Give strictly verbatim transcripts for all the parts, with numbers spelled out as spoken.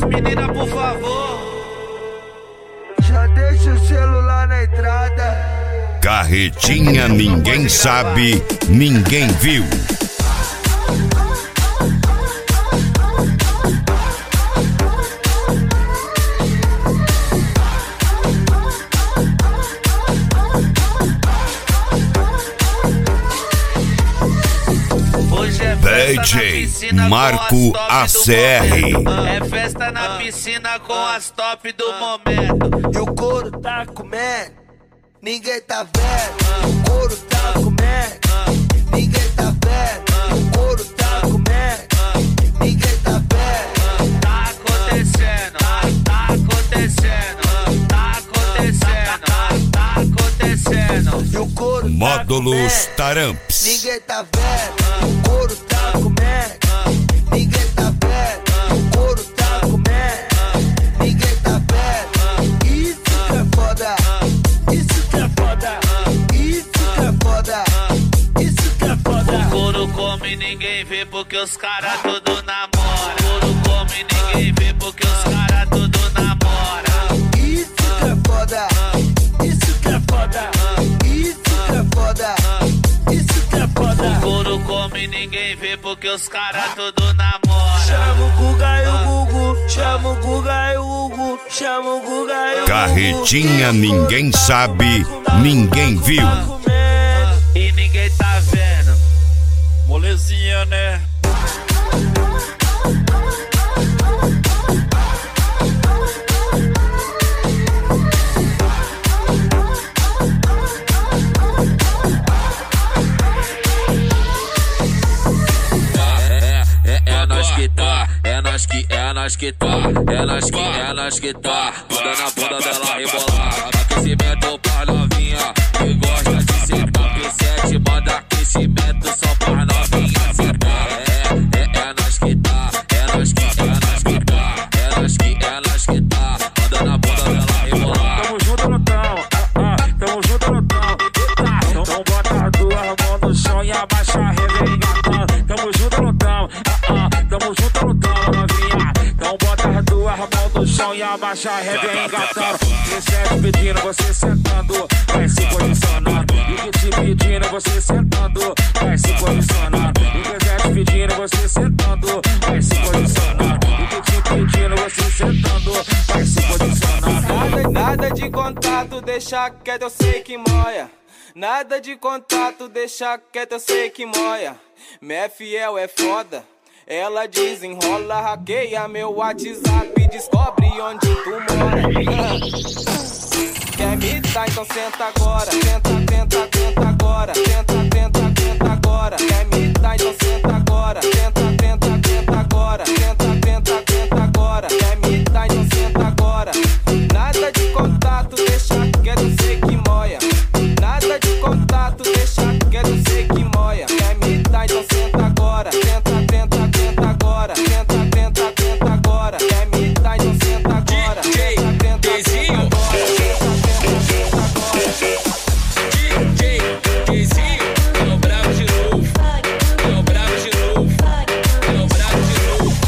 menina, por favor. Já deixa o celular na entrada. Carretinha, ninguém sabe, ninguém viu. D J Marco A C R. É festa na piscina com as top do momento. E o couro tá comendo, ninguém tá vendo. O couro tá comendo, ninguém tá vendo. O couro tá comendo, ninguém tá vendo. Tá acontecendo, tá acontecendo, tá acontecendo, tá acontecendo. E o couro Módulos tá Taramps. ninguém tá vendo. O couro tá comendo, ninguém tá vendo. O couro tá comendo, ninguém tá vendo. Isso que é foda, isso que é foda, isso que é foda, isso que é foda. O couro come, ninguém vê porque os caras tudo namora. O couro come, ninguém vê porque os caras tudo namora. Isso que é foda, isso que é foda, isso que é foda, isso que é foda. O couro come, ninguém vê porque os caras tudo namora. Chama o Guga e o Gugu, chama o Guga e o Gugu, chama o Guga e o Gugu. Carretinha, ninguém sabe, ninguém viu. E ninguém tá vendo. Molezinha, né? É nós que tá, é nós que, é nós que tá, é nós que, é nós que tá. Bunda na bunda dela rebolar. Aquecimento pra novinha que gosta de sentar. P sete manda aquecimento só pra novinha sentar. É, é, é nós que tá, é nós que, é nós que tá, é nós que, é nós que tá. Bunda na bunda dela rebolar. Tamo junto no tão, ah, ah, tamo junto no tão. Eita, então, então bota as duas mãos no chão e abaixa a revengatando. Tamo junto no tão, ah, ah, tamo junto no tão, novinha. Então bota as duas mãos no chão e abaixa a revengatando. P sete pedindo, você sentando, vai se posicionando. E o que te pedindo, você sentando, vai se posicionando. E o P sete pedindo, você sentando, vai se posicionando. E o que te pedindo, você sentando, vai se posicionando. Nada, nada de contato, deixa quieto, eu sei que moia. Nada de contato, deixa quieto, eu sei que moia. Minha fiel é foda, ela desenrola, hackeia meu WhatsApp, descobre onde tu mora. Quer me dar, então senta agora. Tenta, tenta, tenta agora. Tenta, tenta, tenta agora. Quer me dar, então senta agora. Tenta, tenta, tenta agora. Tenta, tenta, tenta agora. Quer me dar, então senta agora. Nada de contato, deixa quieto, eu sei que moia. Nada de contato, deixa quieto, eu sei que moia. Quer me dar, então senta agora. Tenta, tenta, tenta agora. Tenta, tenta, tenta agora. Quer me dar, então senta agora. D J Dezinho, D J Dezinho, é o bravo de novo, é o bravo de novo, é o bravo de novo.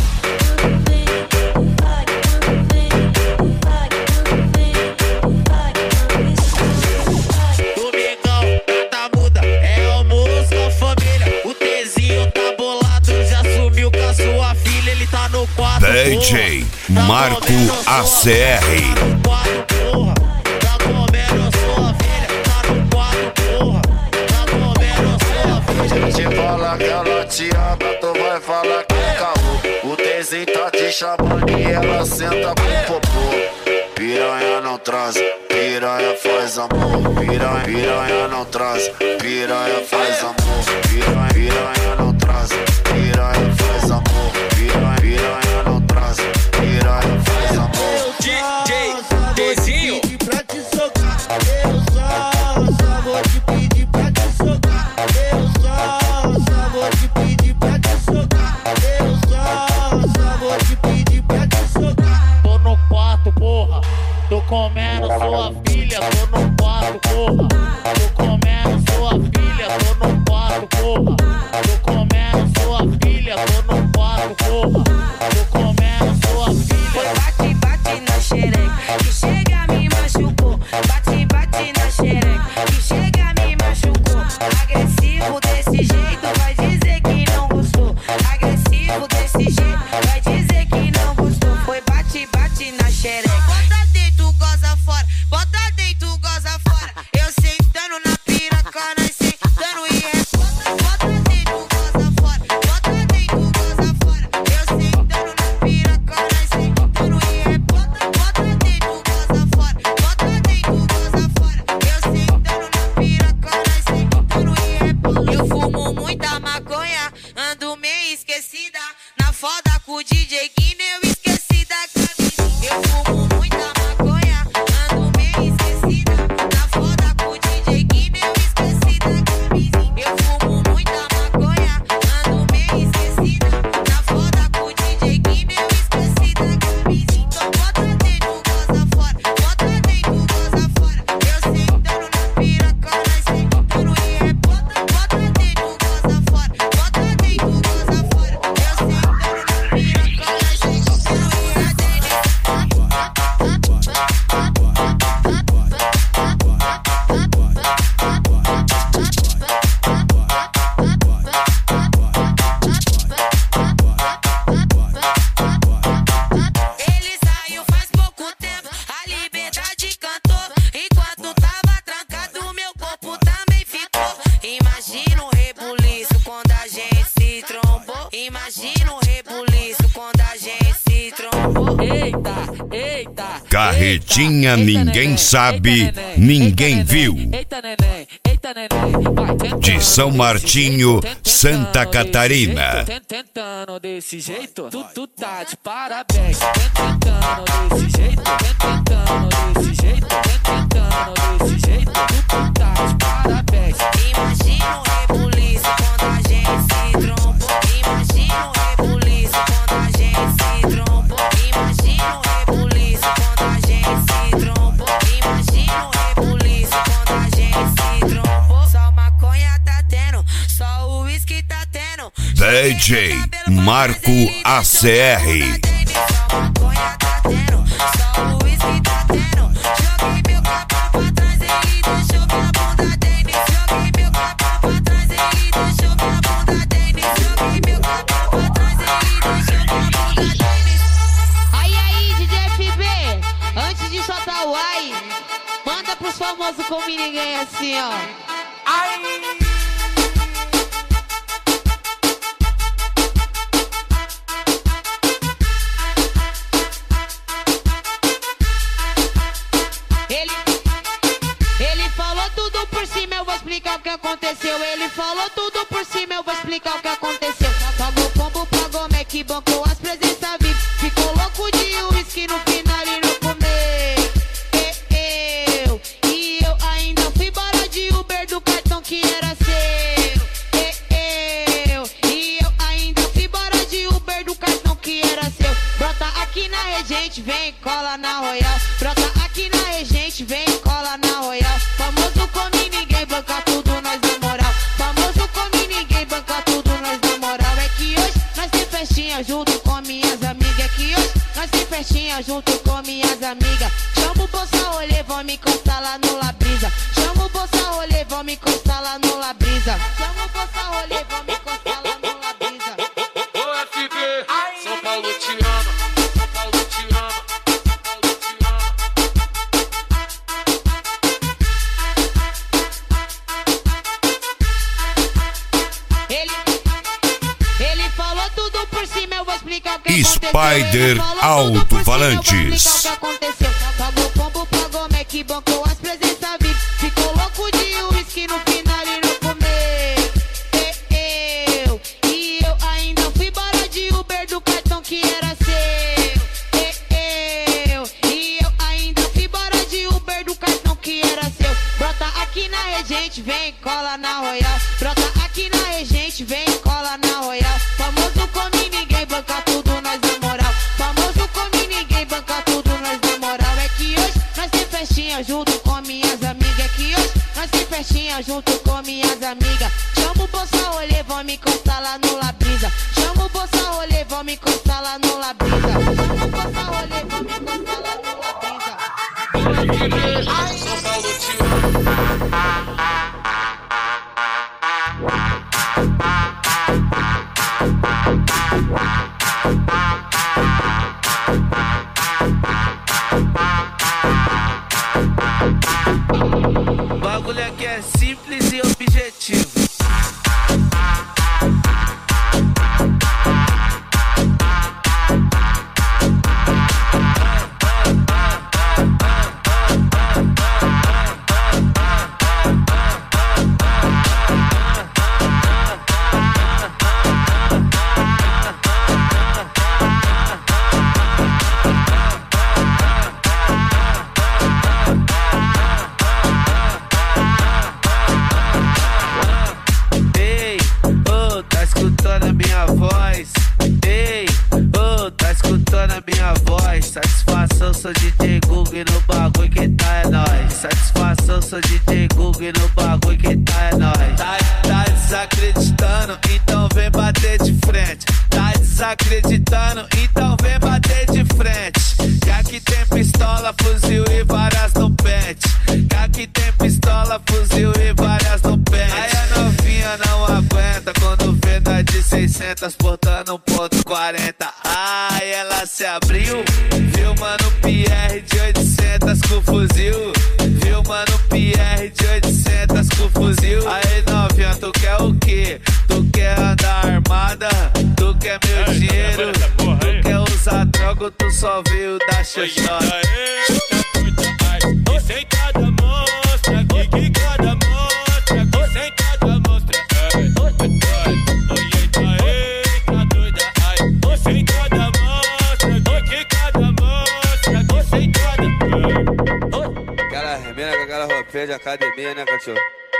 Domingão, tá muda, é almoço com a família. O Tezinho tá bolado, já sumiu com a sua filha. Ele tá no quarto, D J porra. Marco Tá A C R. Tá no quarto, porra. Tá comendo sua filha. Tá no quarto, porra. Tá comendo sua filha. Te fala que ela te ama, tu vai falar que é caô. O Tezinho tá te chamando e ela senta com popô. Piranha não transa, piranha faz amor. Piranha, piranha não transa, piranha faz amor. Piranha, piranha não transa, piranha faz amor. Piranha, piranha não transa, piranha faz amor. D J Dezinho, Pra te socar, eu só, só vou te pedir pra te socar. Eu só, só vou te pedir pra te socar. Eu só, só vou te pedir pra te socar. Tô no quarto, porra. Tô comendo sua filha. Tô no quarto, porra. Tô comendo sua filha. Tô no quarto, porra. Tô comendo sua filha. Tô no quarto, porra. Tô comendo sua filha. foda com o D J Guiné, eu esqueci da camisinha. Eu fumo muita maconha, ando meio esquecida. Tá foda com o D J Guiné, eu esqueci da camisinha. Eu fumo muita maconha, ando meio esquecida. Tá foda com o D J Guiné, eu esqueci da camisinha. Então bota dentro, goza fora, bota dentro, goza fora. Eu sentando na piroca, nós sentando e é bota, bota dentro, goza fora, bota dentro, goza fora. Eu sentando na piroca, nós sentando e é dentro. Ele saiu faz pouco tempo, a liberdade cantou. Enquanto tava trancado, meu corpo também ficou. Imagina o rebuliço quando a gente se trombou. Imagina o rebuliço quando a gente se trombou. Eita, eita. Carretinha, eita, ninguém neném, sabe, eita, neném, ninguém eita, viu. neném, Eita, neném, eita, neném. Vai tentando De São desse Martinho, jeito, Santa tentando Catarina. desse jeito, Tentando desse jeito, tu, tu tá de parabéns. Tentando desse jeito, tentando desse jeito, tentando desse jeito, tu, tu tá de parabéns. Imagina o rebuliço quando a gente se trombou. Imagina o rebuliço quando a gente se trombou. Imagina o rebuliço quando a gente se trombou. Imagina o rebuliço quando a gente se trombou. Só maconha tá tendo, só o uísque tá tendo. D J Marco A C R. Só maconha tá tendo, só o uísque tá tendo. Joguei meu cabelo pra trás, ele deixou minha bunda dele. Joguei meu cabelo pra trás, ele deixou minha bunda dele. Joguei meu cabelo pra trás, ele deixou minha bunda dele. Aí, aí, D J F B, antes de soltar o ai, manda pros famosos como ninguém assim, ó. Ele, ele falou tudo por cima, eu vou explicar o que aconteceu. Ele falou tudo por cima, eu vou explicar o que aconteceu. Pagou pombo, pagou Mac, bancou as presenças V I P. Ficou louco de uísque no final e não comer. E eu, e eu ainda fui bora de Uber do cartão que era seu. E eu, e eu ainda fui bora de Uber do cartão que era seu. Brota aqui na Regente, vem cola na Royal. Brota aqui na Regente, vem cola na Royal. Famoso come ninguém, banca tudo, nós na moral. Famoso come ninguém, banca tudo, nós na moral. É que hoje nós tem festinha junto com minhas amigas. É que hoje nós tem festinha junto com minhas amigas. Chama o Bolsa Rolê, vamos encostar lá no Labrisa. Chama o Bolsa Rolê, vamos encostar lá no Labrisa. Chama o Bolsa Rolê, vamos encostar lá no Labrisa. Ô F B, São Paulo te ama, São Paulo te ama, São Paulo te ama. Ele, ele falou tudo por cima, eu vou explicar o que aconteceu. Spider Ele falou tudo por cima, eu vou Alto-Falantes. explicar o que aconteceu. Pagou pombo, pagou Mac, bancou as presenças V I P. Ficou louco de uísque no final e não comer. E eu, e eu ainda fui bora de Uber do cartão que era seu. E eu, e eu ainda fui bora de Uber do cartão que era seu. Brota aqui na Regente, vem cola na Royal. Brota aqui na Regente, vem cola na Royal. Famoso come ninguém, banca tudo, nós na moral. Famoso come ninguém, banca tudo, nós na moral. É que hoje nós tem festinha junto com minhas amigas. É que hoje nós tem festinha junto com minhas amigas. Chama o Bolsa Rolê, vamos encostar lá no Labrisa. Chama o Bolsa Rolê, vamos encostar lá no Labrisa. Chama o Bolsa Rolê, vamos encostar lá no Labrisa. São Paulo te ama. Bagulho aqui é simples e vem bater de frente. Tá desacreditando, então vem bater de frente. Que aqui tem pistola, fuzil e várias no pente. Que aqui tem pistola, fuzil e várias no pente. Aí a novinha não aguenta quando vê nós de seiscentos portando um ponto quarenta. Ai, ela se abriu, viu mano P R de oitocentos com fuzil. Viu mano P R de oitocentos com fuzil. Aí novinha, tu quer o quê? Tu quer andar armada? Tu quer meu dinheiro? Tu quer usar droga? Tu só veio da xoxota. Sentada mostra, que que cada mostra, que sentada mostra. Eita, eita, doida, ai. Sentada mostra, que que cada mostra, que sentada. Aquela remena com aquela roupinha de academia, né, cachorro?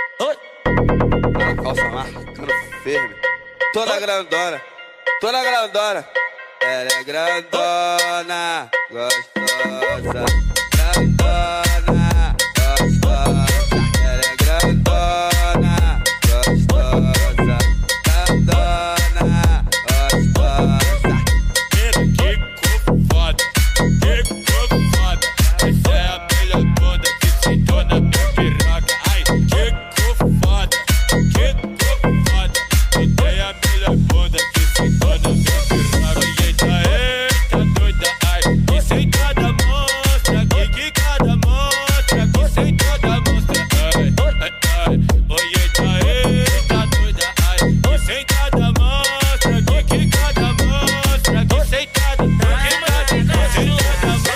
A calça marcando firme. Toda grandona, toda grandona. Ela é grandona, gostosa. Grandona, gostosa. Ela é grandona, gostosa. Grandona, gostosa. Que corpo foda, que corpo foda. Essa é a melhor bunda que sentou na minha piroca. Ai, que corpo foda, que corpo foda. Botei a melhor bunda que sentou na minha piroca. Eita, eita, doida, ai. Que sentada mostra, que que cada mostra, que sentada mostra. Ai, ai, ai. Oi, eita, eita, doida, ai. Que sentada mostra, que que cada mostra, que sentada, que cada sentada mostra.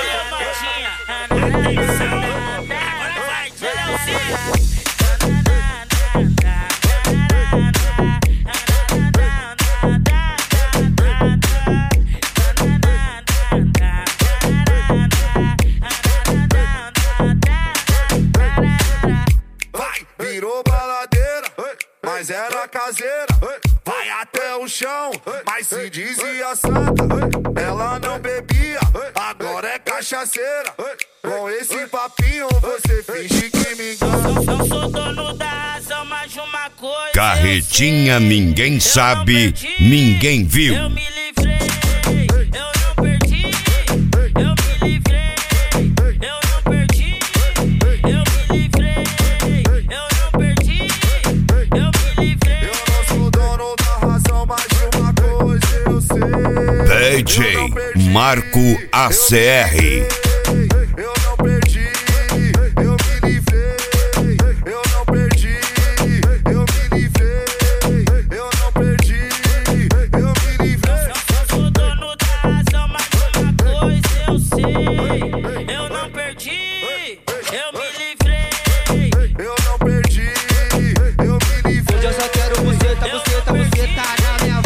Vai, virou baladeira, mas era caseira. Vai até o chão, mas se dizia santa. Ela não bebia, agora é cachaceira. Com esse papinho você finge que me engana. Não sou dono da razão, mas de uma coisa Carretinha ninguém sabe, ninguém viu. eu me livrei, eu não perdi. Eu me livrei, eu não perdi. Eu me livrei, eu não perdi. Eu me livrei. Eu não sou dono da razão, mas de uma coisa eu sei. D J Marco A C R. Eu não perdi, eu me livrei. Eu não perdi, eu me livrei. Eu não perdi, eu me livrei. Eu sou dono da razão, mas de uma coisa eu sei. Eu não perdi, eu me livrei. Eu não perdi, eu me livrei. Hoje eu só quero buceta, buceta, buceta na minha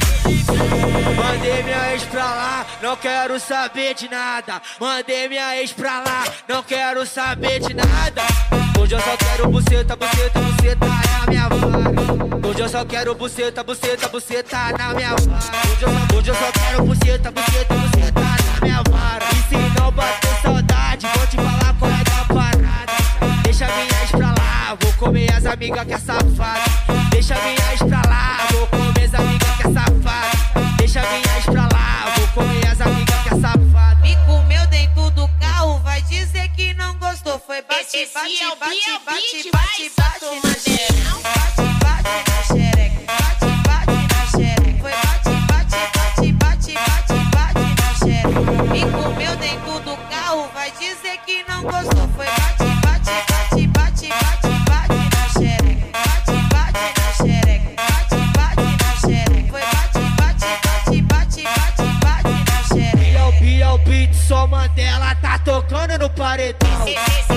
vida. Mandei minha ex pra lá, não quero saber de nada. Mandei minha ex pra lá, não quero saber de nada. Hoje eu só quero buceta, buceta, buceta na minha vara. Hoje eu só quero buceta, buceta, buceta na minha vara. Hoje eu, hoje eu só quero buceta, buceta, buceta na minha vara. E se não bater saudade, vou te falar qual é da parada. Deixa minha ex pra lá, vou comer as amigas que é safada. Deixa minha ex pra lá, vou comer as amigas que é safada. Deixa minha ex pra lá, vou comer as amigas que é safada. Me comeu dentro do carro, vai dizer que não gostou. Foi bate, Esse bate, é o bate, Bia bate, Beat, bate, vai, bate Sato na xereca. Bate, bate na xereca. Bate, bate na xereca. Foi bate, bate, bate, bate, bate, bate na xereca. Me comeu dentro do carro, vai dizer que não gostou. Foi bate, bate, bate, bate, bate, bate na xereca. Bate, bate na xereca. Bate, bate na xereca. Foi bate, bate, bate, bate, bate, bate na xereca. Biel, Biel Beat, só Mandela tá tocando no paredão.